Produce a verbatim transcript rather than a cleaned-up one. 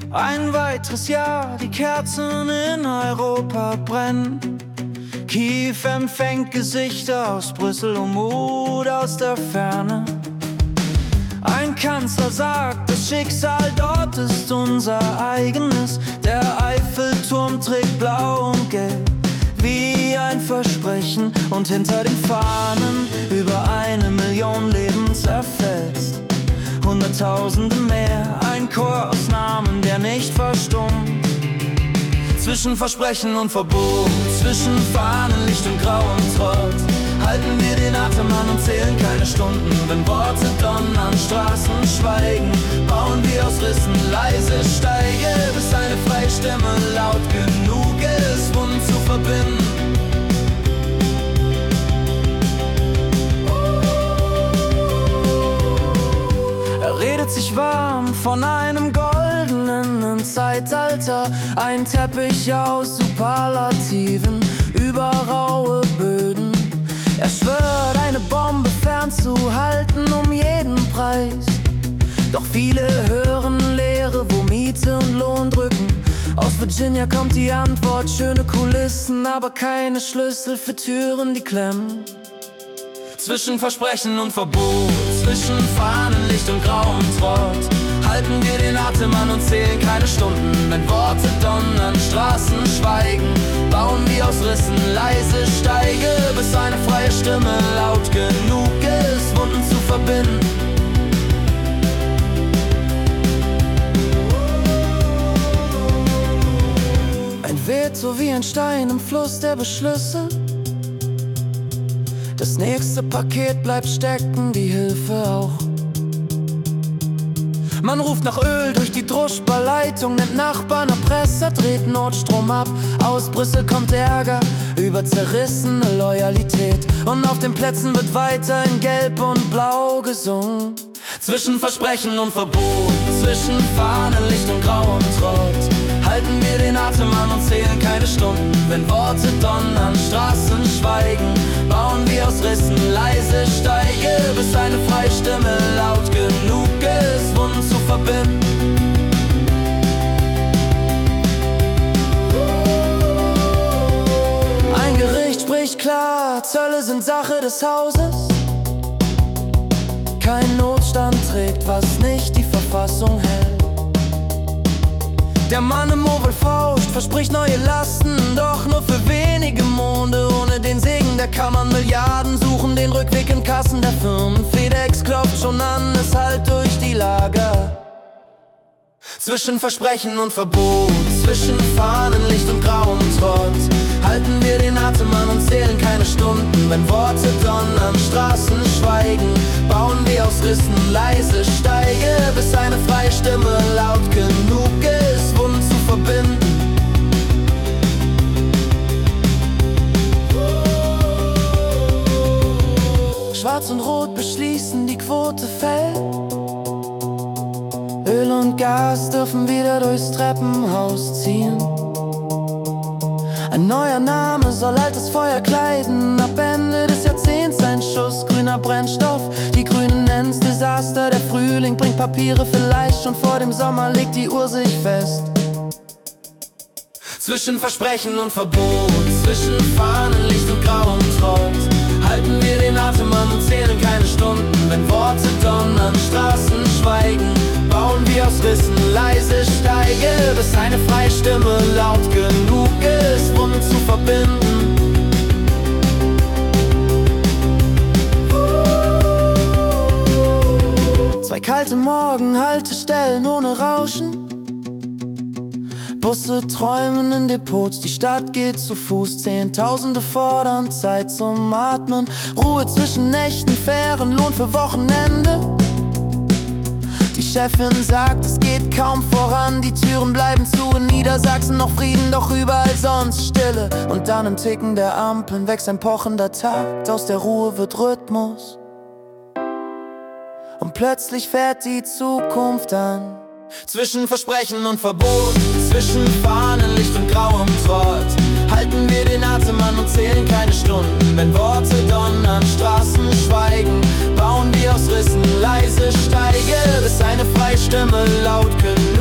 Ein weiteres Jahr, die Kerzen in Europa brennen. Kiew empfängt Gesichter aus Brüssel und Mut aus der Ferne. Ein Kanzler sagt, das Schicksal dort ist unser eigenes. Der Eiffelturm trägt blau und gelb wie ein Versprechen, und hinter den Fahnen über eine Million Leben zerfetzt. Hunderttausende mehr, ein Chor aus Namen, der nicht verstummt. Zwischen Versprechen und Verbot, zwischen Fahnenlicht und grauem Trott, halten wir den Atem an und zählen keine Stunden. Wenn Worte donnern, Straßen schweigen, bauen wir aus Rissen leise Steige, bis eine freie Stimme laut genug ist, Wunden zu verbinden. Er redet sich warm von einem goldenen Zeitalter, ein Teppich aus Superlativen über raue Böden. Er schwört, eine Bombe fernzuhalten um jeden Preis. Doch viele hören Leere, wo Miete und Lohn drücken. Aus Virginia kommt die Antwort, schöne Kulissen, aber keine Schlüssel für Türen, die klemmen. Zwischen Versprechen und Verbot, zwischen Fahnenlicht und grauem Trott, halten wir den Atem an und zählen keine Stunden. Wenn Worte donnern, Straßen schweigen, bauen wir aus Rissen leise Steige, bis eine freie Stimme laut genug ist, Wunden zu verbinden. Ein Veto wie ein Stein im Fluss der Beschlüsse. Das nächste Paket bleibt stecken, die Hilfe auch. Man ruft nach Öl durch die Druschbar-Leitung, nimmt Nachbarn, Erpresser, dreht Notstrom ab. Aus Brüssel kommt Ärger über zerrissene Loyalität, und auf den Plätzen wird weiter in Gelb und Blau gesungen. Zwischen Versprechen und Verbot, zwischen Fahnenlicht und grauem Trott, halten wir den Atem an und zählen keine Stunden. Wenn Worte donnern, Straßen schweigen, bauen wir aus Rissen leise Steige, bis eine freie Stimme laut genug ist, Wunden zu verbinden. Ein Gericht spricht klar, Zölle sind Sache des Hauses. Kein Notstand trägt, was nicht die Verfassung hält. Der Mann im Oval fauscht, verspricht neue Lasten, doch nur für wenige Monde. Ohne den Segen der Kammern Milliarden suchen den Rückweg in Kassen der Firmen. FedEx klopft schon an, es hallt durch die Lager. Zwischen Versprechen und Verbot, zwischen Fahnenlicht und grauem Trott, halten wir den Atem an und zählen keine Stunden. Wenn Worte donnern, Straßen schweigen, bauen wir aus Rissen leise Steige, bis eine freie Stimme laut genug ist, Wunden zu verbinden. Schwarz und Rot beschließen, die Quote fällt. Öl und Gas dürfen wieder durchs Treppenhaus ziehen. Ein neuer Name soll altes Feuer kleiden. Ab Ende des Jahrzehnts ein Schuss grüner Brennstoff. Die Grünen nennen's Desaster. Der Frühling bringt Papiere vielleicht schon vor dem Sommer, legt die Uhr sich fest. Zwischen Versprechen und Verbot, zwischen Fahnenlicht und grauem Trott, halten wir den Atem an und zählen keine Stunden. Wenn Worte donnern, Straßen schweigen, bauen wir aus Rissen leise Steige, bis eine freie Stimme laut genug ist, Wunden zu verbinden. Zwei kalte Morgenhaltestellen ohne Rauschen. Busse träumen in Depots, die Stadt geht zu Fuß. Zehntausende fordern Zeit zum Atmen. Ruhe zwischen Nächten, fairen Lohn für Wochenende. Die Chefin sagt, es geht kaum voran. Die Türen bleiben zu, in Niedersachsen noch Frieden, doch überall sonst Stille. Und dann im Ticken der Ampeln wächst ein pochender Takt. Aus der Ruhe wird Rhythmus. Und plötzlich fährt die Zukunft an. Zwischen Versprechen und Verbot, zwischen Fahnenlicht und grauem Trott, halten wir den Atem an und zählen keine Stunden. Wenn Worte donnern, Straßen schweigen, bauen wir aus Rissen leise Steige, bis eine freie Stimme laut genug